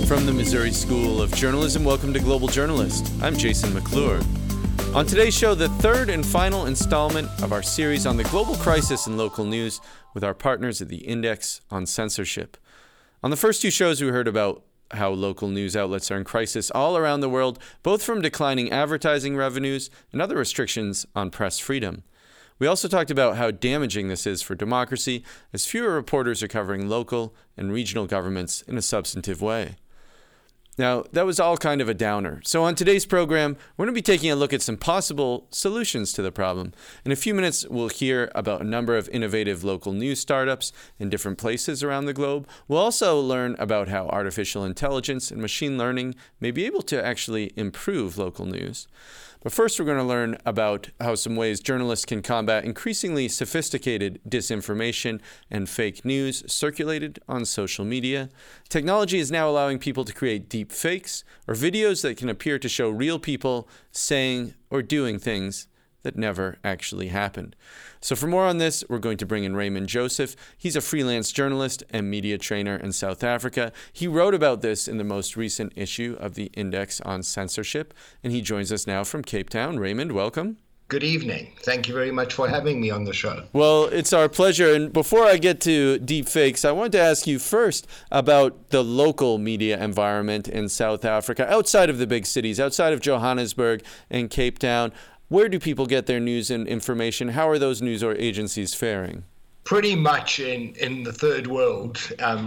From the Missouri School of Journalism, welcome to Global Journalist. I'm Jason McClure. On today's show, the third and final installment of our series on the global crisis in local news with our partners at the Index on Censorship. On the first two shows, we heard about how local news outlets are in crisis all around the world, both from declining advertising revenues and other restrictions on press freedom. We also talked about how damaging this is for democracy, as fewer reporters are covering local and regional governments in a substantive way. Now, that was all kind of a downer. So on today's program, we're going to be taking a look at some possible solutions to the problem. In a few minutes, we'll hear about a number of innovative local news startups in different places around the globe. We'll also learn about how artificial intelligence and machine learning may be able to actually improve local news. But first, we're going to learn about how some ways journalists can combat increasingly sophisticated disinformation and fake news circulated on social media. Technology is now allowing people to create deep fakes or videos that can appear to show real people saying or doing things that never actually happened. So for more on this, we're going to bring in Raymond Joseph. He's a freelance journalist and media trainer in South Africa. He wrote about this in the most recent issue of the Index on Censorship, and he joins us now from Cape Town. Raymond, welcome. Good evening. Thank you very much for having me on the show. Well, it's our pleasure. And before I get to deep fakes, I wanted to ask you first about the local media environment in South Africa, outside of the big cities, outside of Johannesburg and Cape Town. Where do people get their news and information? How are those news or agencies faring? Pretty much in the third world,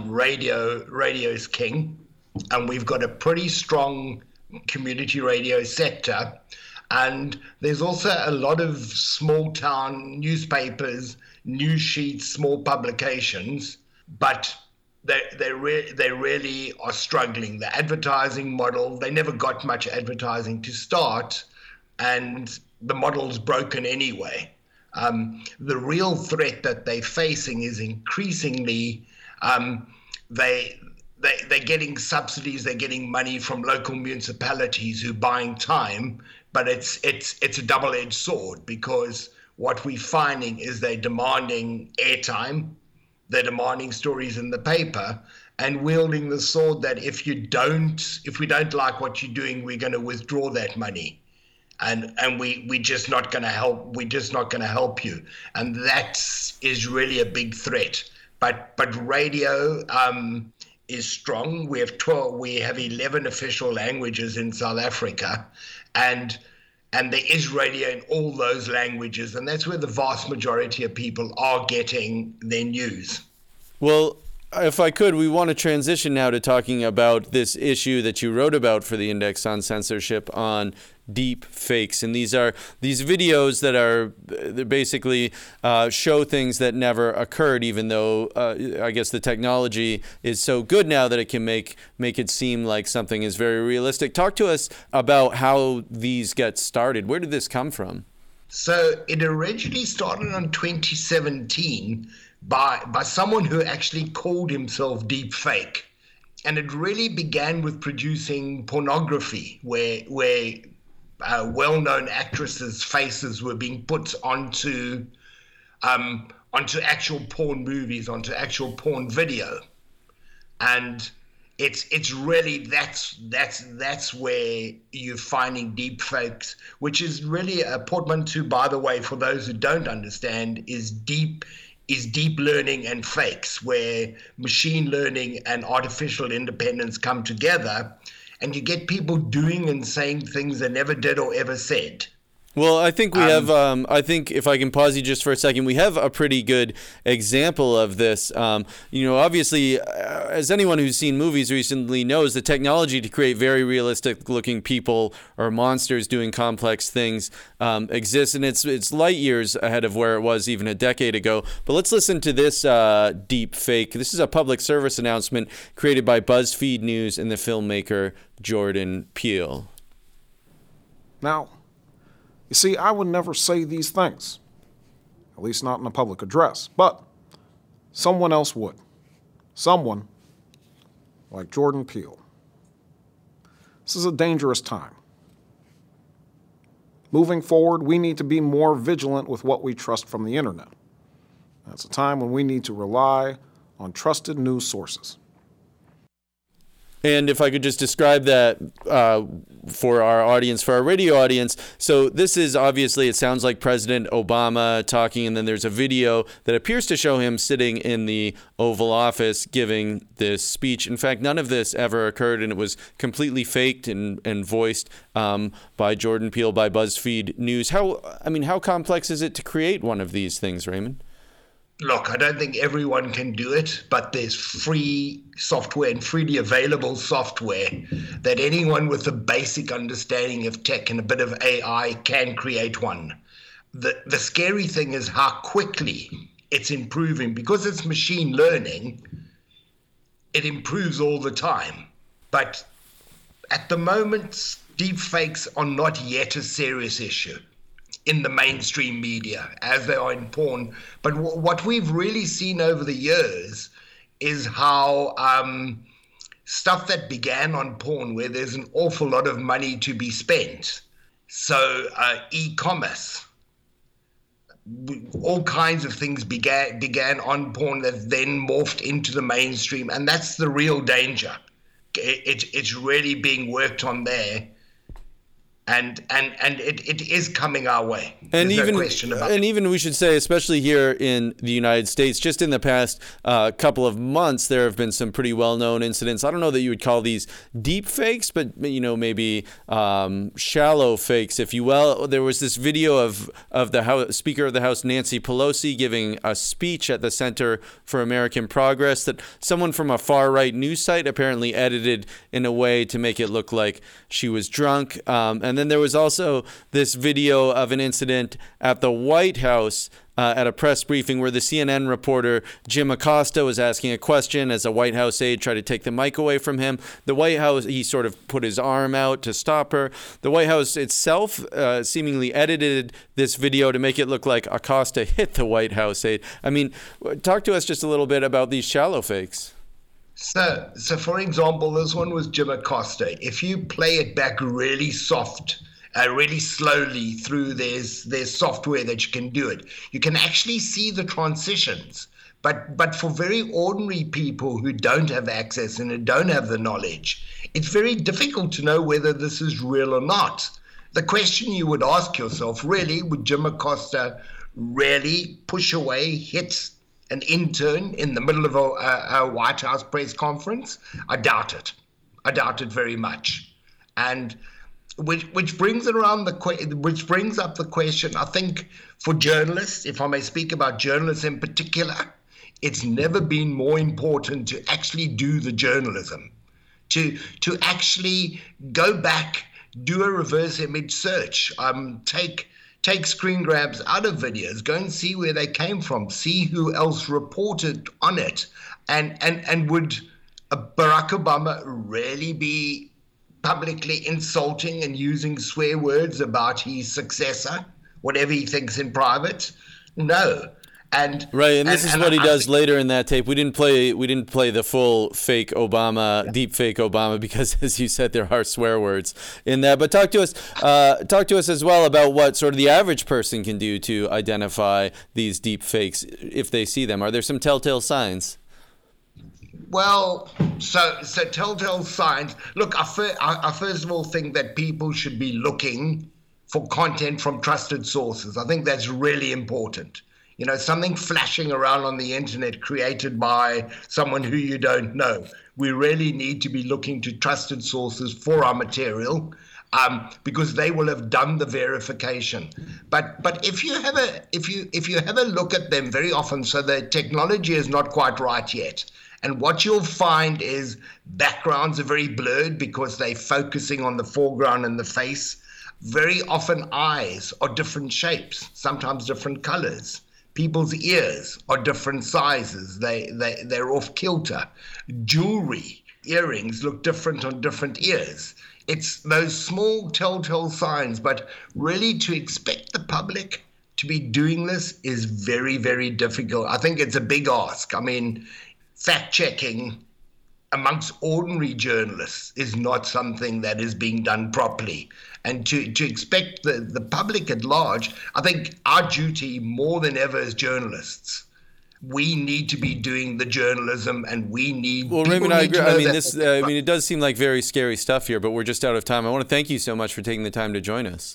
radio is king, and we've got a pretty strong community radio sector. And there's also a lot of small town newspapers, news sheets, small publications, but they really are struggling. The advertising model, they never got much advertising to start, and the model's broken anyway. The real threat that they're facing is increasingly they're getting subsidies, they're getting money from local municipalities who are buying time, but it's a double-edged sword, because what we're finding is they're demanding airtime, they're demanding stories in the paper, and wielding the sword that if we don't like what you're doing, we're going to withdraw that money. And we're just not going to help. We're just not going to help you, and that is really a big threat. But radio is strong. We have 11 official languages in South Africa, and there is radio in all those languages, and that's where the vast majority of people are getting their news. Well, if I could, we want to transition now to talking about this issue that you wrote about for the Index on Censorship on deep fakes. And these are these videos that are basically show things that never occurred, even though I guess the technology is so good now that it can make it seem like something is very realistic. Talk to us about how these get started. Where did this come from? So it originally started in 2017 by someone who actually called himself Deep Fake. And it really began with producing pornography, where well-known actresses' faces were being put onto actual porn movies, onto actual porn video, and it's really that's where you're finding deep fakes, which is really a portmanteau, by the way, for those who don't understand, is deep learning and fakes, where machine learning and artificial independence come together, and you get people doing and saying things they never did or ever said. Well, I think we have, I think if I can pause you just for a second, we have a pretty good example of this. Obviously, as anyone who's seen movies recently knows, the technology to create very realistic looking people or monsters doing complex things exists, and it's light years ahead of where it was even a decade ago. But let's listen to this deep fake. This is a public service announcement created by BuzzFeed News and the filmmaker Jordan Peele. Now, you see, I would never say these things, at least not in a public address, but someone else would. Someone like Jordan Peele. This is a dangerous time. Moving forward, we need to be more vigilant with what we trust from the internet. That's a time when we need to rely on trusted news sources. And if I could just describe that for our audience, for our radio audience. So this is obviously, it sounds like President Obama talking, and then there's a video that appears to show him sitting in the Oval Office giving this speech. In fact, none of this ever occurred, and it was completely faked and voiced by Jordan Peele, by BuzzFeed News. How complex is it to create one of these things, Raymond? Look, I don't think everyone can do it, but there's free software and freely available software that anyone with a basic understanding of tech and a bit of AI can create one. The scary thing is how quickly it's improving. Because it's machine learning, it improves all the time. But at the moment, deepfakes are not yet a serious issue in the mainstream media as they are in porn. But what we've really seen over the years is how stuff that began on porn, where there's an awful lot of money to be spent, so e-commerce, all kinds of things began on porn that then morphed into the mainstream, and that's the real danger. It's really being worked on there. And it is coming our way. And There's no question about it. And even we should say, especially here in the United States, just in the past couple of months, there have been some pretty well-known incidents. I don't know that you would call these deep fakes, but maybe shallow fakes, if you will. There was this video of the House, Speaker of the House, Nancy Pelosi, giving a speech at the Center for American Progress that someone from a far-right news site apparently edited in a way to make it look like she was drunk. And then there was also this video of an incident at the White House at a press briefing where the CNN reporter Jim Acosta was asking a question as a White House aide tried to take the mic away from him. The White House, he sort of put his arm out to stop her. The White House itself seemingly edited this video to make it look like Acosta hit the White House aide. Talk to us just a little bit about these shallow fakes. So for example, this one was Jim Acosta. If you play it back really soft, really slowly through there's software that you can do it. You can actually see the transitions. But for very ordinary people who don't have access and who don't have the knowledge, it's very difficult to know whether this is real or not. The question you would ask yourself, really, would Jim Acosta really push away, hit an intern in the middle of a White House press conference? I doubt it. I doubt it very much. And which brings up the question, I think, for journalists, if I may speak about journalists in particular, it's never been more important to actually do the journalism, to actually go back, do a reverse image search, take screen grabs out of videos, go and see where they came from, see who else reported on it. And would Barack Obama really be publicly insulting and using swear words about his successor, whatever he thinks in private? No. And this is what he does later in that tape. We didn't play the full fake Obama, deep fake Obama, because, as you said, there are swear words in that. But talk to us as well about what sort of the average person can do to identify these deep fakes if they see them. Are there some telltale signs? Well, so telltale signs. Look, I first of all think that people should be looking for content from trusted sources. I think that's really important. Something flashing around on the internet created by someone who you don't know. We really need to be looking to trusted sources for our material, because they will have done the verification. But if you have a look at them very often, so the technology is not quite right yet. And what you'll find is backgrounds are very blurred because they're focusing on the foreground and the face. Very often eyes are different shapes, sometimes different colors. People's ears are different sizes. They're off kilter. Jewelry, earrings look different on different ears. It's those small telltale signs, but really to expect the public to be doing this is very, very difficult. I think it's a big ask. Fact-checking amongst ordinary journalists is not something that is being done properly. And to expect the public at large, I think our duty more than ever as journalists, we need to be doing the journalism, and we need. Well, people Raymond, I need agree. to know I mean, that- it does seem like very scary stuff here, but we're just out of time. I want to thank you so much for taking the time to join us.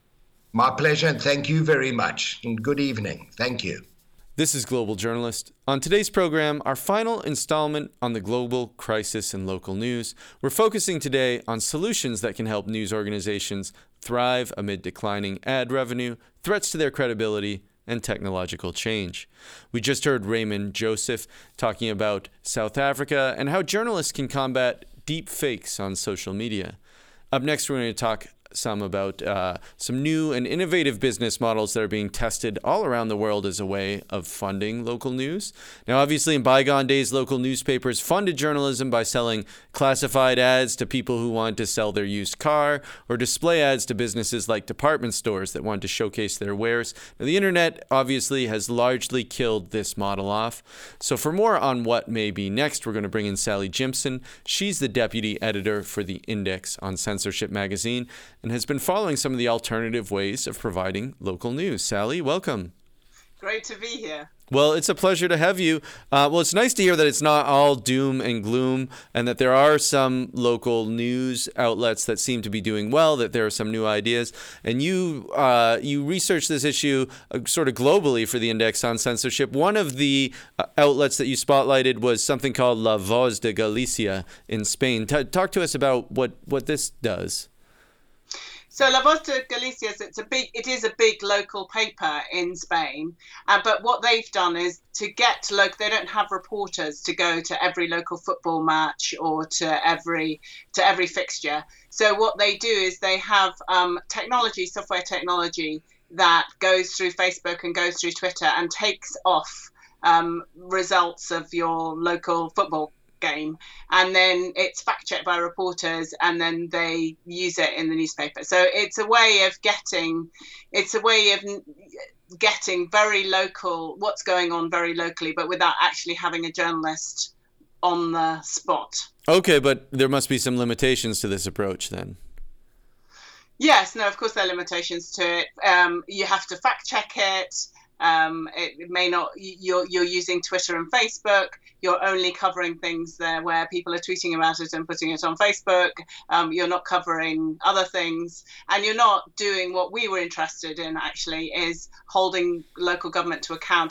My pleasure, and thank you very much. And good evening. Thank you. This is Global Journalist. On today's program, our final installment on the global crisis in local news, we're focusing today on solutions that can help news organizations thrive amid declining ad revenue, threats to their credibility, and technological change. We just heard Raymond Joseph talking about South Africa and how journalists can combat deep fakes on social media. Up next, we're going to talk some about some new and innovative business models that are being tested all around the world as a way of funding local news. Now, obviously, in bygone days, local newspapers funded journalism by selling classified ads to people who wanted to sell their used car, or display ads to businesses like department stores that wanted to showcase their wares. Now, the internet obviously has largely killed this model off. So for more on what may be next, we're going to bring in Sally Jimson. She's the deputy editor for the Index on Censorship magazine, and has been following some of the alternative ways of providing local news. Sally, welcome. Great to be here. Well, it's a pleasure to have you. Well, it's nice to hear that it's not all doom and gloom, and that there are some local news outlets that seem to be doing well, that there are some new ideas. And you researched this issue sort of globally for the Index on Censorship. One of the outlets that you spotlighted was something called La Voz de Galicia in Spain. Talk to us about what this does. So La Voz de Galicia, it is a big local paper in Spain, but what they've done is to get to local. They don't have reporters to go to every local football match or to every fixture. So what they do is they have software technology that goes through Facebook and goes through Twitter and takes off results of your local football game, and then it's fact-checked by reporters, and then they use it in the newspaper. So it's a way of getting very local, what's going on very locally, but without actually having a journalist on the spot. Okay, but there must be some limitations to this approach then. Yes, no, of course there are limitations to it. You have to fact-check it. It may not. You're using Twitter and Facebook. You're only covering things there where people are tweeting about it and putting it on Facebook. You're not covering other things, and you're not doing what we were interested in. Actually, is holding local government to account,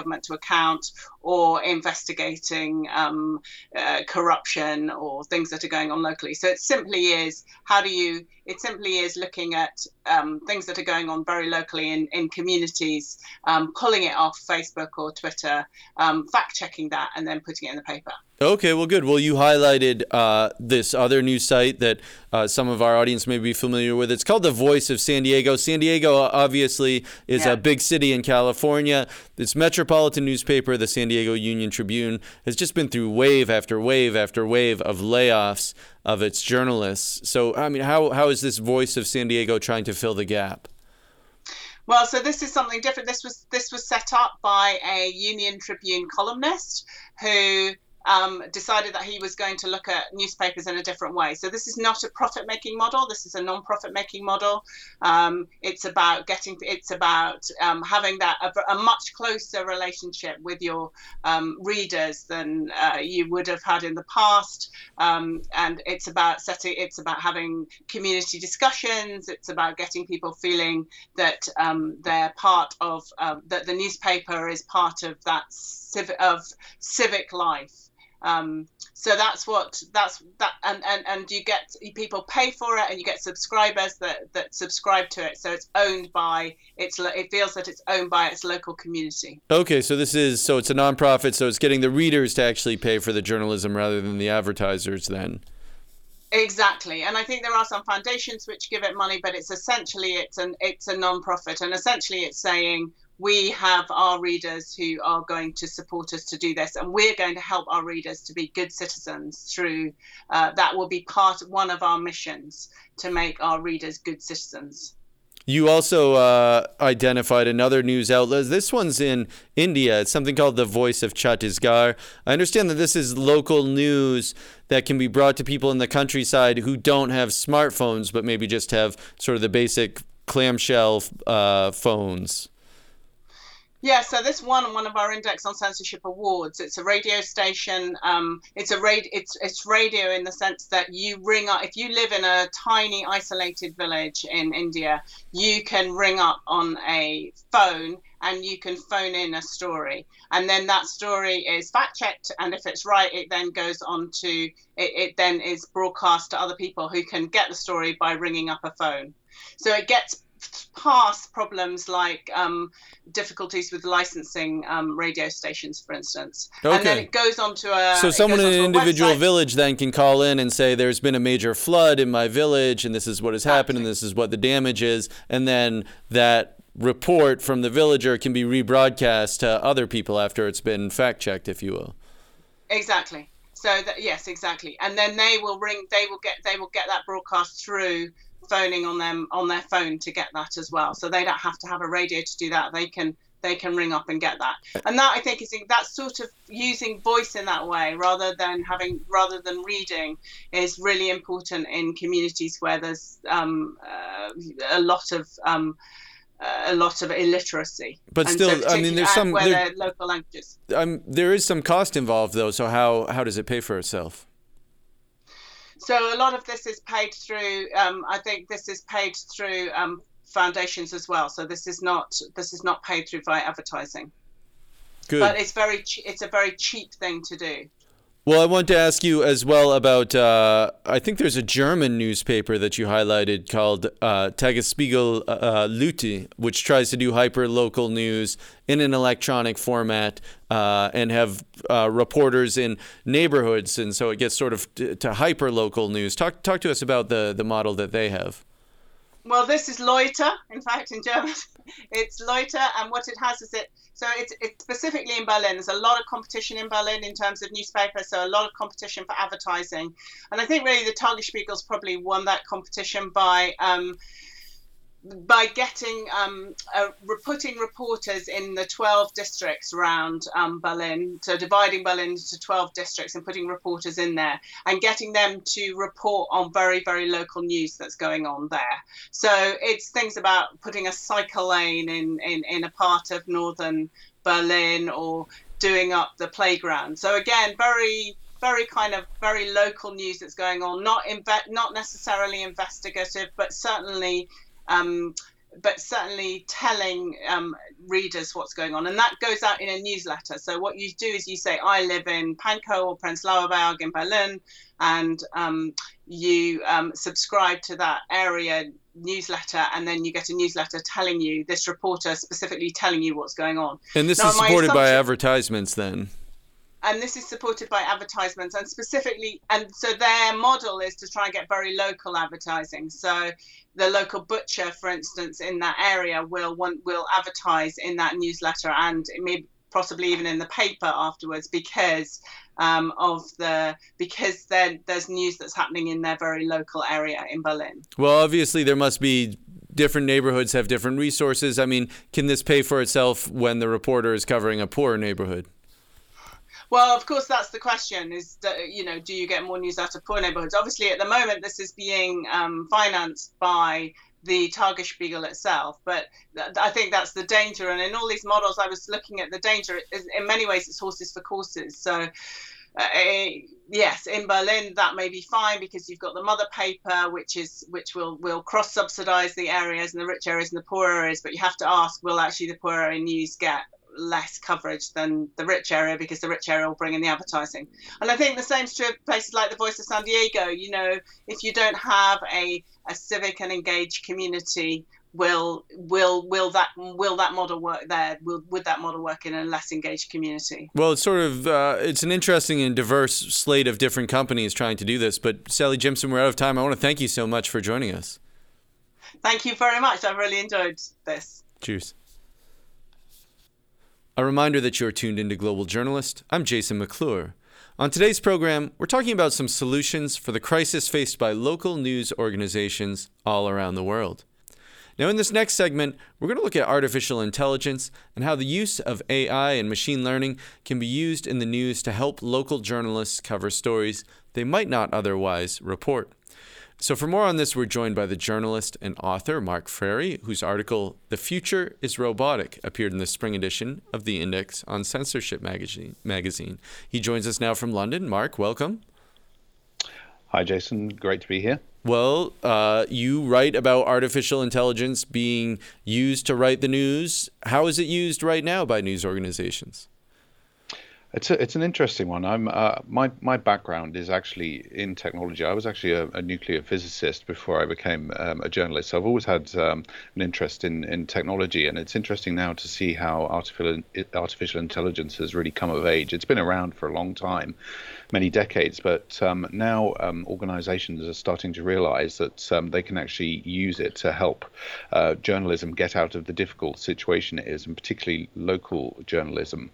or investigating corruption or things that are going on locally. So it simply is looking at things that are going on very locally in communities, pulling it off Facebook or Twitter, fact-checking that, and then putting it in the paper. Okay, well, good. Well, you highlighted this other news site that some of our audience may be familiar with. It's called The Voice of San Diego. San Diego, obviously, is a big city in California. This metropolitan newspaper, the San Diego Union Tribune, has just been through wave after wave after wave of layoffs of its journalists. So, I mean, how is this Voice of San Diego trying to fill the gap? Well, so this is something different. This was set up by a Union Tribune columnist who decided that he was going to look at newspapers in a different way. So this is not a profit-making model. This is a non-profit-making model. It's about having a much closer relationship with your readers than you would have had in the past. And it's about having community discussions. It's about getting people feeling that they're part of that the newspaper is part of that civic life. So and you get people pay for it, and you get subscribers that subscribe to it. So it's it feels that it's owned by its local community. Okay, so it's a nonprofit, so it's getting the readers to actually pay for the journalism rather than the advertisers then. Exactly, and I think there are some foundations which give it money, but it's a nonprofit, and essentially it's saying, we have our readers who are going to support us to do this, and we're going to help our readers to be good citizens through that will be one of our missions, to make our readers good citizens. You also identified another news outlet. This one's in India. It's something called The Voice of Chhattisgarh. I understand that this is local news that can be brought to people in the countryside who don't have smartphones, but maybe just have sort of the basic clamshell phones. Yeah, so this won one of our Index on Censorship awards. It's a radio station. It's radio in the sense that you ring up. If you live in a tiny isolated village in India, you can ring up on a phone and you can phone in a story, and then that story is fact checked. And if it's right, it then goes on to it then is broadcast to other people who can get the story by ringing up a phone. So it gets past problems like difficulties with licensing radio stations, for instance. Okay. And then it goes on to a... So someone in an individual village then can call in and say, there's been a major flood in my village, and this is what has happened, and this is what the damage is. And then that report from the villager can be rebroadcast to other people after it's been fact-checked, if you will. Exactly. So yes, exactly. And then they will get that broadcast through phoning on their phone to get that as well. So they don't have to have a radio to do that. They can ring up and get that. And that, I think, that sort of using voice in that way rather than reading is really important in communities where there's a lot of illiteracy. But still, so I mean, there's some they're local languages. There is some cost involved, though. So how does it pay for itself? So a lot of this is paid through. I think this is paid through foundations as well. So this is not paid through via advertising. Good. But it's a very cheap thing to do. Well, I want to ask you as well about, I think there's a German newspaper that you highlighted called Tagesspiegel Lütti, which tries to do hyper-local news in an electronic format and have reporters in neighborhoods, and so it gets sort of to hyper-local news. Talk to us about the model that they have. Well, this is Leute, in fact, in German. It's Leute, and what it has is it's specifically in Berlin. There's a lot of competition in Berlin in terms of newspapers, so a lot of competition for advertising. And I think really the Tagesspiegel's probably won that competition by getting putting reporters in the 12 districts around Berlin, so dividing Berlin into 12 districts and putting reporters in there and getting them to report on very, very local news that's going on there. So it's things about putting a cycle lane in a part of northern Berlin or doing up the playground. So again, very kind of very local news that's going on, not necessarily investigative, but certainly telling readers what's going on, and that goes out in a newsletter. So what you do is you say, I live in Pankow or Prenzlauer Berg in Berlin, and you subscribe to that area newsletter, and then you get a newsletter telling you, this reporter specifically telling you what's going on. And this is supported by advertisements then? And this is supported by advertisements, and specifically, and so their model is to try and get very local advertising. So the local butcher, for instance, in that area will advertise in that newsletter and maybe possibly even in the paper afterwards because there's news that's happening in their very local area in Berlin. Well, obviously there must be different neighborhoods have different resources. I mean, can this pay for itself when the reporter is covering a poor neighborhood? Well, of course, that's the question is, do you get more news out of poor neighborhoods? Obviously, at the moment, this is being financed by the Tagesspiegel itself. But I think that's the danger. And in all these models, I was looking at the danger. In many ways, it's horses for courses. So, yes, in Berlin, that may be fine because you've got the mother paper, which will cross-subsidize the areas and the rich areas and the poor areas. But you have to ask, will actually the poor area news get less coverage than the rich area because the rich area will bring in the advertising? And I think the same's true of places like the Voice of San Diego. If you don't have a civic and engaged community, will that model work there? Would that model work in a less engaged community? Well, it's sort of it's an interesting and diverse slate of different companies trying to do this. But Sally Jimson, we're out of time. I want to thank you so much for joining us. Thank you very much. I've really enjoyed this. Cheers. A reminder that you're tuned into Global Journalist. I'm Jason McClure. On today's program, we're talking about some solutions for the crisis faced by local news organizations all around the world. Now, in this next segment, we're going to look at artificial intelligence and how the use of AI and machine learning can be used in the news to help local journalists cover stories they might not otherwise report. So for more on this, we're joined by the journalist and author Mark Frary, whose article, "The Future is Robotic," appeared in the spring edition of the Index on Censorship magazine. He joins us now from London. Mark, welcome. Hi, Jason. Great to be here. Well, you write about artificial intelligence being used to write the news. How is it used right now by news organizations? It's an interesting one. My background is actually in technology. I was actually a nuclear physicist before I became a journalist. So I've always had an interest in technology, and it's interesting now to see how artificial intelligence has really come of age. It's been around for a long time, many decades, but now organizations are starting to realize that they can actually use it to help journalism get out of the difficult situation it is, and particularly local journalism.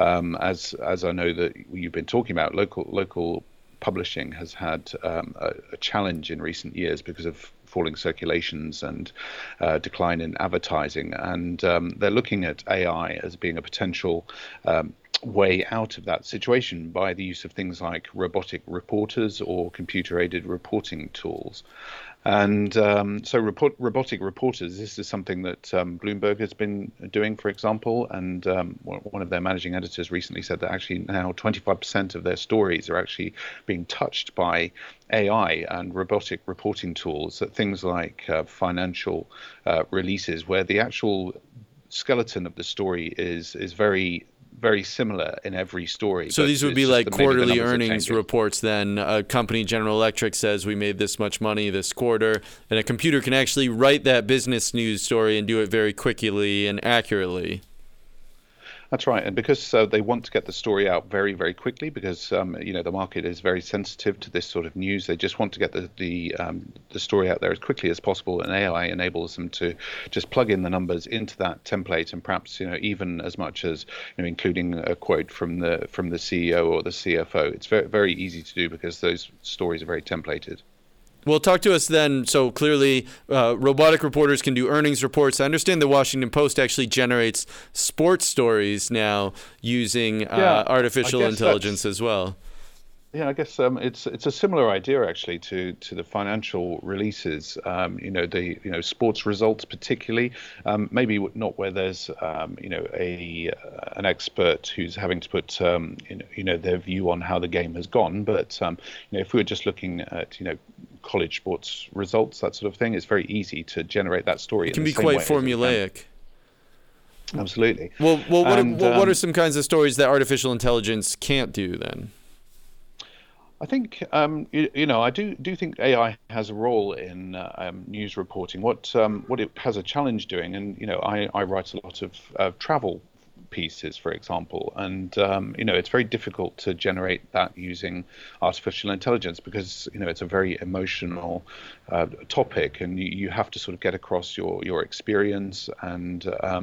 As I know that you've been talking about, local publishing has had a challenge in recent years because of falling circulations and decline in advertising, and they're looking at AI as being a potential way out of that situation by the use of things like robotic reporters or computer-aided reporting tools. And so robotic reporters, this is something that Bloomberg has been doing, for example, and one of their managing editors recently said that actually now 25% of their stories are actually being touched by AI and robotic reporting tools, things like financial releases, where the actual skeleton of the story is very similar in every story. So these would be like quarterly earnings reports then. A company, General Electric, says we made this much money this quarter, and a computer can actually write that business news story and do it very quickly and accurately. That's right, and because they want to get the story out very, very quickly, because the market is very sensitive to this sort of news. They just want to get the story out there as quickly as possible, and AI enables them to just plug in the numbers into that template, and perhaps even as much as including a quote from the CEO or the CFO. It's very, very easy to do because those stories are very templated. Well, talk to us then. So clearly, robotic reporters can do earnings reports. I understand the Washington Post actually generates sports stories now using artificial intelligence as well. Yeah, I guess it's a similar idea actually to the financial releases. The sports results particularly. Maybe not where there's an expert who's having to put their view on how the game has gone. But if we were just looking at college sports results, that sort of thing, it's very easy to generate that story. It can be quite formulaic. Absolutely. Well, what are some kinds of stories that artificial intelligence can't do then? I think I do think AI has a role in news reporting. What it has a challenge doing, and I write a lot of travel pieces, for example, and it's very difficult to generate that using artificial intelligence because it's a very emotional topic, and you have to sort of get across your experience and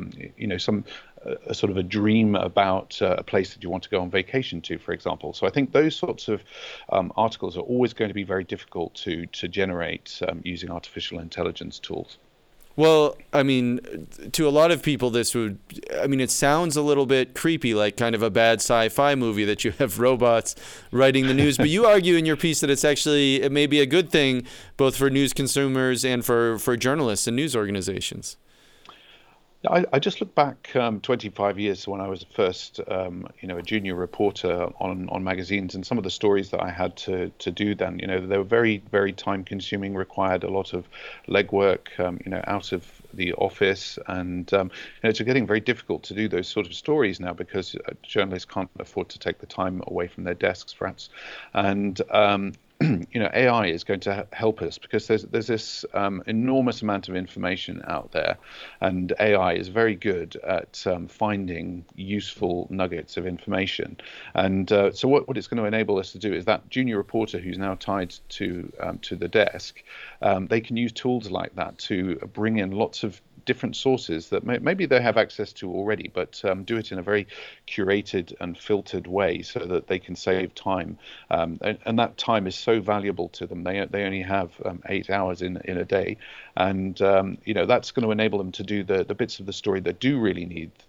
a sort of a dream about a place that you want to go on vacation to, for example. So I think those sorts of articles are always going to be very difficult to generate using artificial intelligence tools. Well, I mean, to a lot of people, it sounds a little bit creepy, like kind of a bad sci-fi movie that you have robots writing the news. But you argue in your piece that it may be a good thing both for news consumers and for journalists and news organizations. I just look back 25 years to when I was first, a junior reporter on magazines, and some of the stories that I had to do then, they were very, very time-consuming, required a lot of legwork, out of the office, and it's getting very difficult to do those sort of stories now because journalists can't afford to take the time away from their desks, perhaps, and AI is going to help us because there's this enormous amount of information out there, and AI is very good at finding useful nuggets of information. And so what it's going to enable us to do is that junior reporter who's now tied to the desk, they can use tools like that to bring in lots of different sources that maybe they have access to already, but do it in a very curated and filtered way so that they can save time. And that time is so valuable to them. They only have 8 hours in a day. And, that's going to enable them to do the bits of the story that do really need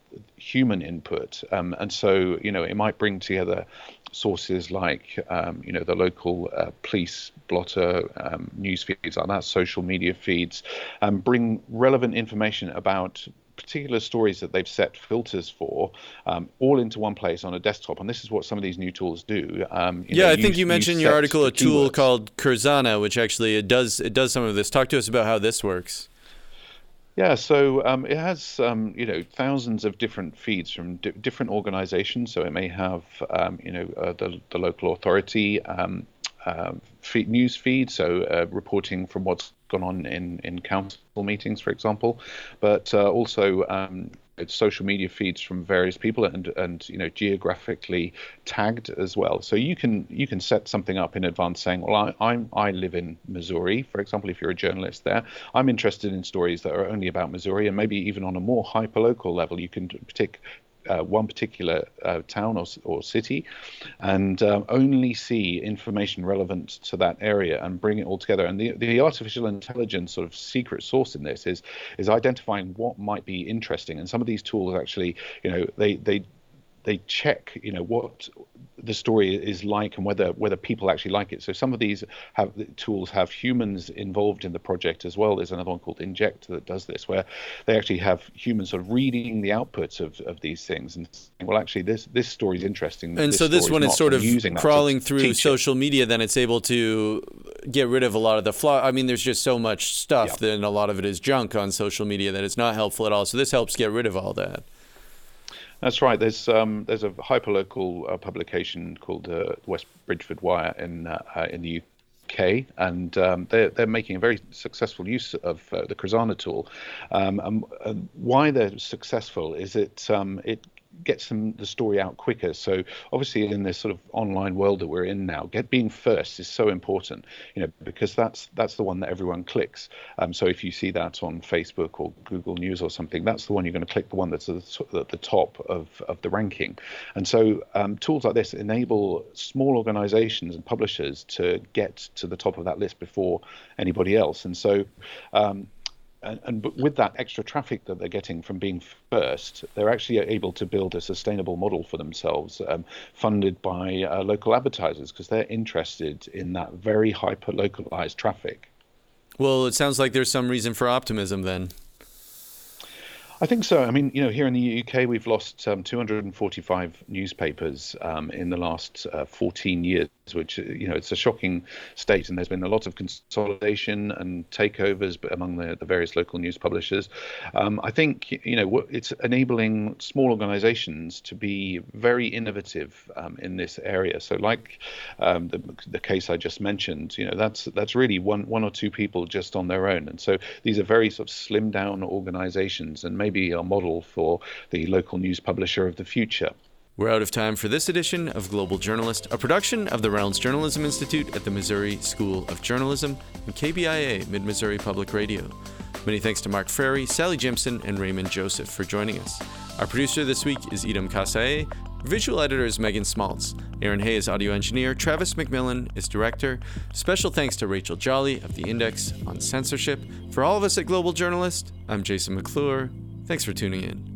human input. And so, it might bring together sources like, the local police blotter, news feeds like that, social media feeds, and bring relevant information about particular stories that they've set filters for, all into one place on a desktop. And this is what some of these new tools do. I think you mentioned in your article a tool called Curzana, which actually it does some of this. Talk to us about how this works. Yeah, so it has thousands of different feeds from different organizations. So it may have the local authority news feed, so reporting from what's gone on in council meetings, for example, but also social media feeds from various people and geographically tagged as well. So you can set something up in advance saying, well, I live in Missouri, for example. If you're a journalist there, I'm interested in stories that are only about Missouri, and maybe even on a more hyperlocal level, you can pick one particular town or city and only see information relevant to that area and bring it all together. And the artificial intelligence sort of secret sauce in this is identifying what might be interesting. And some of these tools actually, they check, what the story is like and whether people actually like it. So some of these tools have humans involved in the project as well. There's another one called Inject that does this, where they actually have humans sort of reading the outputs of these things and saying, well, actually this story is interesting. And so this one is sort of crawling through social media, then it's able to get rid of a lot of the flaw. I mean, there's just so much stuff, then a lot of it is junk on social media that it's not helpful at all. So this helps get rid of all that. That's right. There's a hyperlocal publication called West Bridgford Wire in the UK, and they're making a very successful use of the Curzana tool. And why they're successful is it gets the story out quicker. So obviously in this sort of online world that we're in now, being first is so important, because that's the one that everyone clicks. So if you see that on Facebook or Google News or something, that's the one you're going to click, the one that's at the top of the ranking. And so tools like this enable small organizations and publishers to get to the top of that list before anybody else. And so and with that extra traffic that they're getting from being first, they're actually able to build a sustainable model for themselves, funded by local advertisers, because they're interested in that very hyper-localized traffic. Well, it sounds like there's some reason for optimism then. I think so. I mean, here in the UK, we've lost 245 newspapers in the last 14 years, which, it's a shocking state. And there's been a lot of consolidation and takeovers among the various local news publishers. I think, it's enabling small organizations to be very innovative in this area. So like the case I just mentioned, that's really one or two people just on their own. And so these are very sort of slimmed down organizations, and maybe a model for the local news publisher of the future. We're out of time for this edition of Global Journalist, a production of the Reynolds Journalism Institute at the Missouri School of Journalism and KBIA Mid-Missouri Public Radio. Many thanks to Mark Frary, Sally Jimson, and Raymond Joseph for joining us. Our producer this week is Edom Kasae. Visual editor is Megan Smaltz. Aaron Hay is audio engineer. Travis McMillan is director. Special thanks to Rachel Jolly of the Index on Censorship. For all of us at Global Journalist, I'm Jason McClure. Thanks for tuning in.